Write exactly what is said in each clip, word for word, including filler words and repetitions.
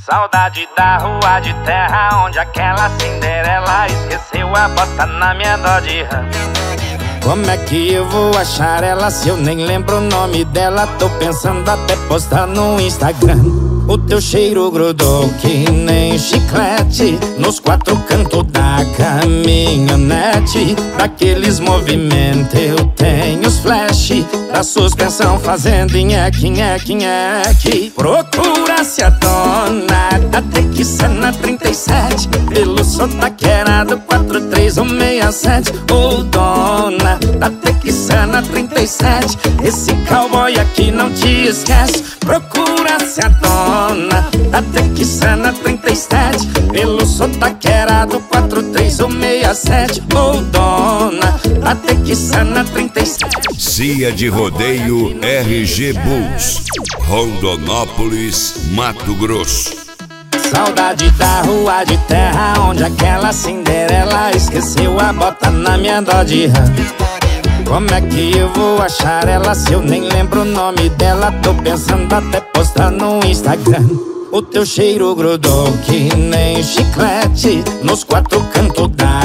Saudade da rua de terra, onde aquela Cinderela esqueceu a bota na minha Dodge Ram. Como é que eu vou achar ela se eu nem lembro o nome dela? Tô pensando até postar no Instagram. O teu cheiro grudou que nem chiclete nos quatro cantos da caminhonete. Daqueles movimentos eu tenho os flash da suspensão fazendo nheque, nheque, nheque. Procura-se a dona da Texana trinta e sete pelo sotaqueira do quatro três um seis sete. Ô dona da Texana trinta e sete, esse cowboy aqui não te esquece. Procura-se a dona da Texana trinta e sete pelo sotaqueira do quatro três um seis sete. Ô dona da Texana trinta e sete. Cia de Rodeio R G Bulls, Rondonópolis, Mato Grosso. Saudade da rua de terra, onde aquela Cinderela esqueceu a bota na minha Dodge Ram. Como é que eu vou achar ela se eu nem lembro o nome dela? Tô pensando até postar no Instagram. O teu cheiro grudou que nem chiclete nos quatro cantos da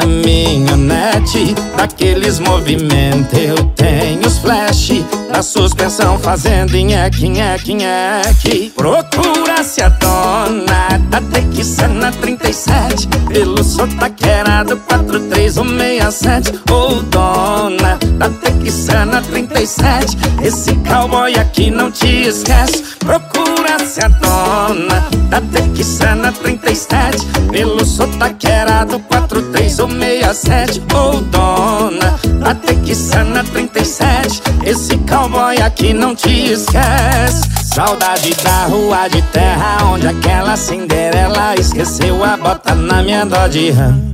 caminhonete. Daqueles movimentos eu tenho os flash da suspensão fazendo nheque, nheque, nheque. Procura-se a dona da Texana trinta e sete pelo sotaqueira do quatro três um seis sete. Ô dona da Texana trinta e sete, esse cowboy aqui não te esquece. Procura-se a dona da Texana trinta e sete pelo sotaqueira do quatro três um seis sete. Ô dona da Texana trinta e sete, esse cowboy aqui não te esquece. Saudade da rua de terra, onde aquela Cinderela esqueceu a bota na minha Dodge Ram.